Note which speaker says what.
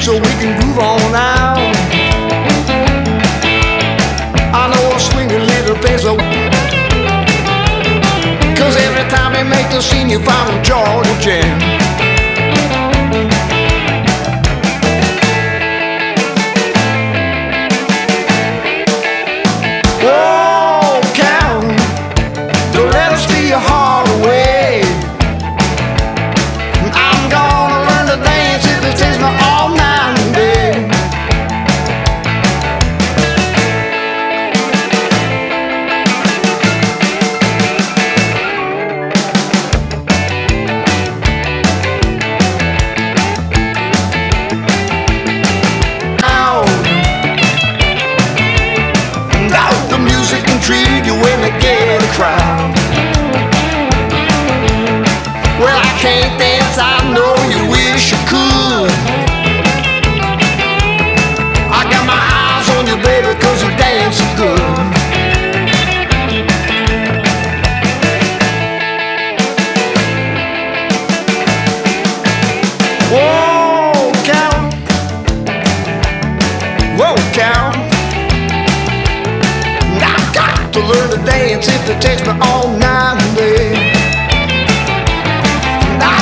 Speaker 1: beat so we can groove on out. I know I'll swing a little peso, 'cause every time they make the scene you find a Georgia jam. Oh, cow, don't let us steal your heart away. I'm gonna learn to dance if it takes me all night and day. The music can treat you when they get a crowd. Well, I can't dance, I know you wish you could. I got my eyes on you, baby, 'cause you dance so good. Whoa, cow. Whoa, cow. I've got to learn to dance if it takes me all